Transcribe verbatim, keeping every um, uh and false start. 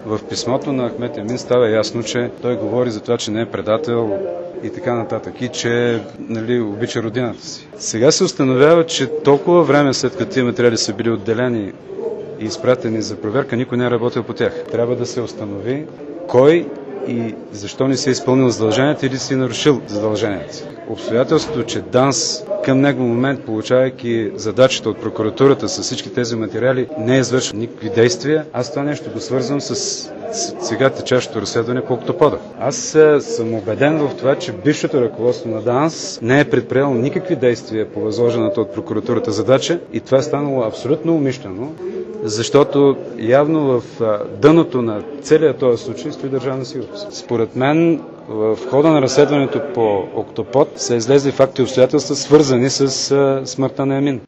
В писмото на Ахмед Емин става ясно, че той говори за това, че не е предател и така нататък, и че, нали, обича родината си. Сега се установява, че толкова време след като тия материали са били отделени и изпратени за проверка, никой не е работил по тях. Трябва да се установи кой и защо не се е изпълнил задълженията или си нарушил задълженията. Обстоятелството, че ДАНС към него момент, получавайки задачата от прокуратурата с всички тези материали, не е извършил никакви действия, аз това нещо го свързвам с сега течащото разследване по Октопода. Аз съм убеден в това, че бившето ръководство на ДАНС не е предприело никакви действия по възложената от прокуратурата задача и това е станало абсолютно умишлено, защото явно в дъното на целия този случай стои Държавна сигурност. Според мен в хода на разследването по Октопод са излезли факти и обстоятелства, свързани с смъртта на Емин.